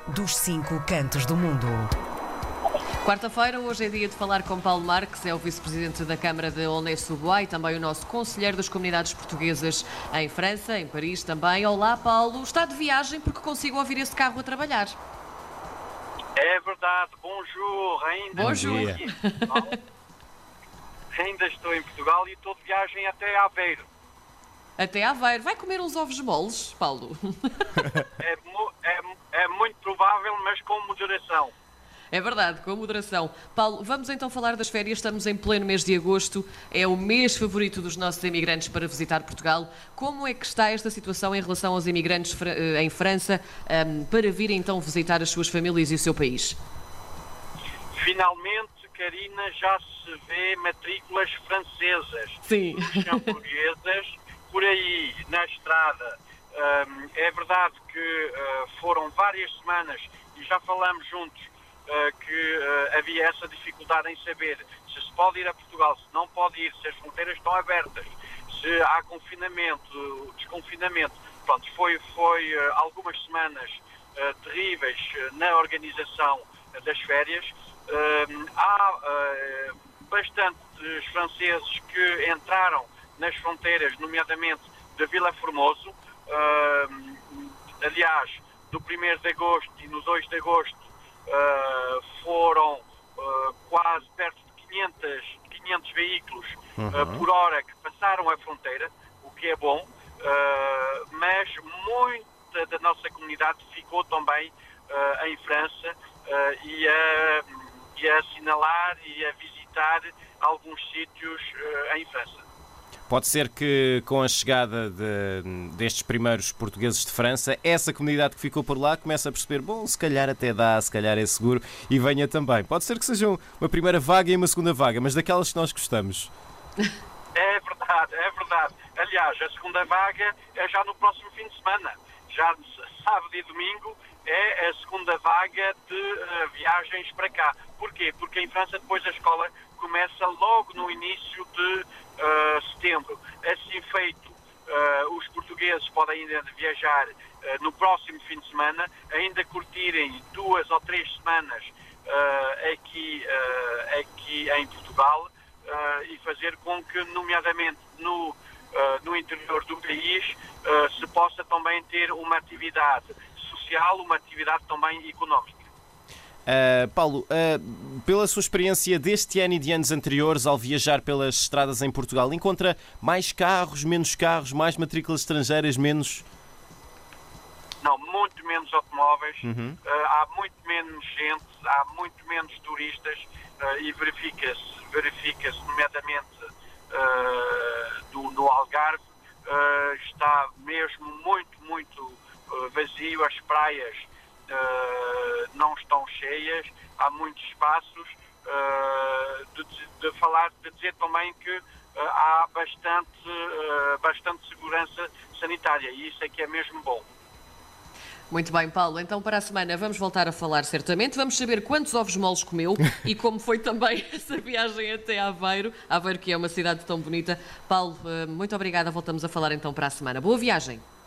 dos 5 cantos do mundo. Quarta-feira, hoje é dia de falar com Paulo Marques, é o vice-presidente da Câmara de Aulnay-sous-Bois e também o nosso conselheiro das comunidades portuguesas em França, em Paris também. Olá, Paulo. Está de viagem porque consigo ouvir esse carro a trabalhar. É verdade. Bonjour. Bonjour. Ainda estou em Portugal e estou de viagem até Aveiro. Até Aveiro. Vai comer uns ovos moles, Paulo? É muito provável, mas com moderação. É verdade, com moderação. Paulo, vamos então falar das férias. Estamos em pleno mês de agosto. É o mês favorito dos nossos imigrantes para visitar Portugal. Como é que está esta situação em relação aos imigrantes em França para virem então visitar as suas famílias e o seu país? Finalmente, Karina, já se vê matrículas francesas. Sim. Hamburguesas, por aí, na estrada. É verdade que foram várias semanas e já falamos juntos que havia essa dificuldade em saber se pode ir a Portugal, se não pode ir, se as fronteiras estão abertas, se há confinamento, desconfinamento. Pronto, foi algumas semanas terríveis na organização das férias. Há bastantes franceses que entraram nas fronteiras, nomeadamente de Vila Formoso. Aliás, do 1º de agosto e no 2 de agosto foram quase perto de 500 veículos por hora que passaram a fronteira, o que é bom, mas muita da nossa comunidade ficou também em França e a assinalar e a visitar alguns sítios em França. Pode ser que com a chegada destes primeiros portugueses de França, essa comunidade que ficou por lá comece a perceber, bom, se calhar até dá, se calhar é seguro e venha também. Pode ser que seja uma primeira vaga e uma segunda vaga, mas daquelas que nós gostamos. É verdade, é verdade. Aliás, a segunda vaga é já no próximo fim de semana. Já sábado e domingo é a segunda vaga de viagens para cá. Porquê? Porque em França depois a escola começa logo no início de setembro. Assim feito, os portugueses podem ainda viajar no próximo fim de semana, ainda curtirem 2 ou 3 semanas aqui em Portugal e fazer com que, nomeadamente no interior do país, se possa também ter uma atividade social, uma atividade também económica. Paulo, pela sua experiência deste ano e de anos anteriores ao viajar pelas estradas em Portugal, encontra mais carros, menos carros, mais matrículas estrangeiras, menos? Não, muito menos automóveis, há muito menos gente, há muito menos turistas e verifica-se nomeadamente no Algarve, está mesmo muito vazio, as praias não estão cheias, há muitos espaços, de dizer também que há bastante segurança sanitária e isso é que é mesmo bom. Muito bem, Paulo. Então, para a semana vamos voltar a falar certamente. Vamos saber quantos ovos moles comeu e como foi também essa viagem até Aveiro. Aveiro, que é uma cidade tão bonita. Paulo, muito obrigada. Voltamos a falar então para a semana. Boa viagem.